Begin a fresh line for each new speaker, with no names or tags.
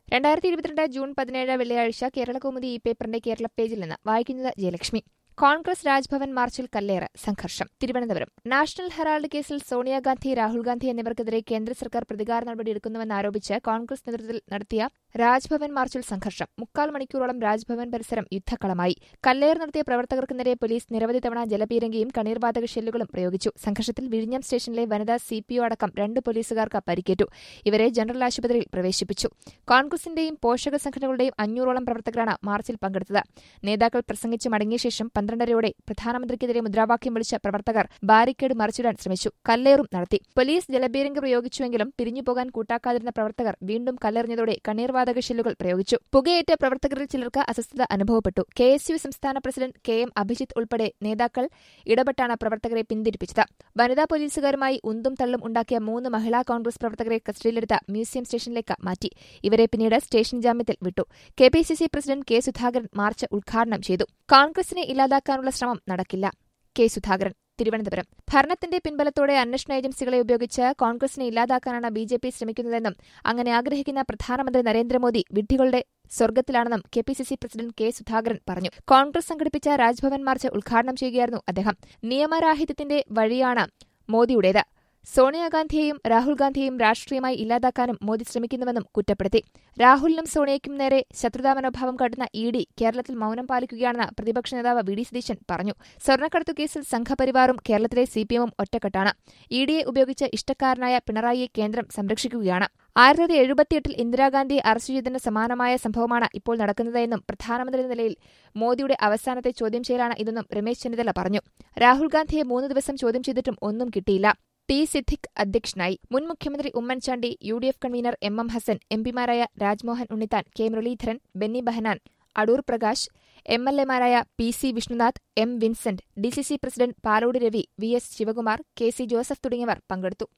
2022 June 17 വെള്ളിയാഴ്ച കേരളകൗമുദി ഈ പേപ്പറിന്റെ കേരള പേജിൽ നിന്ന് വായിക്കുന്നത് ജയലക്ഷ്മി. കോൺഗ്രസ് രാജ്ഭവൻ മാർച്ചിൽ കല്ലേറ് സംഘർഷം. തിരുവനന്തപുരം നാഷണൽ ഹെറാൾഡ് കേസിൽ സോണിയാഗാന്ധി, രാഹുൽ ഗാന്ധി എന്നിവർക്കെതിരെ കേന്ദ്ര സർക്കാർ പ്രതികാര നടപടിയെടുക്കുന്നുവെന്നാരോപിച്ച് കോൺഗ്രസ് നേതൃത്വത്തിൽ നടത്തിയ രാജ്ഭവൻ മാർച്ചിൽ സംഘർഷം. 3/4 മണിക്കൂറോളം രാജ്ഭവൻ പരിസരം യുദ്ധക്കളമായി. കല്ലേറ് നടത്തിയ പ്രവർത്തകർക്ക് നേരെ പോലീസ് നിരവധി തവണ ജലപീരങ്കിയും കണ്ണീർവാതക ഷെല്ലുകളും പ്രയോഗിച്ചു. സംഘർഷത്തിൽ വിഴിഞ്ഞം സ്റ്റേഷനിലെ വനിതാ സിപിഒ അടക്കം 2 പോലീസുകാർക്ക് പരിക്കേറ്റു. ഇവരെ ജനറൽ ആശുപത്രിയിൽ പ്രവേശിപ്പിച്ചു. കോൺഗ്രസിന്റെയും പോഷക സംഘടനകളുടെയും 500ഓളം പ്രവർത്തകരാണ് മാർച്ചിൽ പങ്കെടുത്തത്. നേതാക്കൾ പ്രസംഗിച്ച് മടങ്ങിയ ശേഷം 12:30യോടെ പ്രധാനമന്ത്രിക്കെതിരെ മുദ്രാവാക്യം വിളിച്ച പ്രവർത്തകർ ബാരിക്കേഡ് മറിച്ചിടാൻ ശ്രമിച്ചു. കല്ലേറും നടത്തി. പോലീസ് ജലപീരങ്കി പ്രയോഗിച്ചുവെങ്കിലും പിരിഞ്ഞുപോകാൻ കൂട്ടാക്കാതിരുന്ന പ്രവർത്തകർ വീണ്ടും കല്ലെറിഞ്ഞതോടെ കണ്ണീർവാതക ഷെല്ലുകൾ പ്രയോഗിച്ചു. പുകയേറ്റ പ്രവർത്തകരിൽ ചിലർക്ക് അസ്വസ്ഥത അനുഭവപ്പെട്ടു. KSU സംസ്ഥാന പ്രസിഡന്റ് KM അഭിജിത്ത് ഉൾപ്പെടെ നേതാക്കൾ ഇടപെട്ടാണ് പ്രവർത്തകരെ പിന്തിരിപ്പിച്ചത്. വനിതാ പോലീസുകാരുമായി ഉന്തും തള്ളും ഉണ്ടാക്കിയ 3 മഹിളാ കോൺഗ്രസ് പ്രവർത്തകരെ കസ്റ്റഡിയിലെടുത്ത മ്യൂസിയം സ്റ്റേഷനിലേക്ക് മാറ്റി. ഇവരെ പിന്നീട് സ്റ്റേഷൻ ജാമ്യത്തിൽ വിട്ടു. KPCC president K Sudhakaran march ഉദ്ഘാടനം ചെയ്തു. കോൺഗ്രസിനെ ഇല്ലാതാക്കാനുള്ള ശ്രമം നടക്കില്ല. K സുധാകരൻ തിരുവനന്തപുരം. ഭരണത്തിന്റെ പിൻബലത്തോടെ അന്വേഷണ ഏജൻസികളെ ഉപയോഗിച്ച് കോൺഗ്രസിനെ ഇല്ലാതാക്കാനാണ് BJP ശ്രമിക്കുന്നതെന്നും അങ്ങനെ ആഗ്രഹിക്കുന്ന പ്രധാനമന്ത്രി Narendra Modi വിഡ്ഢികളുടെ സ്വർഗ്ഗത്തിലാണെന്നും KPCC president K Sudhakaran പറഞ്ഞു. കോൺഗ്രസ് സംഘടിപ്പിച്ച രാജ്ഭവൻ മാർച്ച് ഉദ്ഘാടനം ചെയ്യുകയായിരുന്നു അദ്ദേഹം. നിയമരാഹിത്യത്തിന്റെ വഴിയാണ് മോദിയുടേത്. സോണിയാഗാന്ധിയെയും രാഹുൽ ഗാന്ധിയെയും രാഷ്ട്രീയമായി ഇല്ലാതാക്കാനും മോദി ശ്രമിക്കുന്നുവെന്നും കുറ്റപ്പെടുത്തി. രാഹുലിനും സോണിയയ്ക്കും നേരെ ശത്രുതാ മനോഭാവം കാട്ടുന്ന ED കേരളത്തിൽ മൌനം പാലിക്കുകയാണെന്ന് പ്രതിപക്ഷ നേതാവ് VD സതീശൻ പറഞ്ഞു. സ്വർണ്ണക്കടത്തു കേസിൽ സംഘപരിവാറും കേരളത്തിലെ CPMഉം ഒറ്റക്കെട്ടാണ്. EDയെ ഉപയോഗിച്ച് ഇഷ്ടക്കാരനായ പിണറായിയെ കേന്ദ്രം സംരക്ഷിക്കുകയാണ്. 1978 ഇന്ദിരാഗാന്ധിയെ അറസ്റ്റ് ചെയ്തതിന് സമാനമായ സംഭവമാണ് ഇപ്പോൾ നടക്കുന്നതെന്നും പ്രധാനമന്ത്രി എന്ന നിലയിൽ മോദിയുടെ അവസാനത്തെ ചോദ്യം ചെയ്യലാണ് ഇതെന്നും രമേശ് ചെന്നിത്തല പറഞ്ഞു. രാഹുൽ ഗാന്ധിയെ 3 ദിവസം ചോദ്യം ചെയ്തിട്ടും ഒന്നും കിട്ടിയില്ല. T സിദ്ദിഖ് അധ്യക്ഷനായി. മുൻ മുഖ്യമന്ത്രി Oommen Chandy, UDF convener MM Hasan, MPമാരായ Rajmohan Unnithan, K Muraleedharan, Benny Behanan, Adoor Prakash, MLAമാരായ PC Vishnunath, M Vincent, DCC president Palode Ravi, VS Shivakumar, KC Joseph തുടങ്ങിയവർ പങ്കെടുത്തു.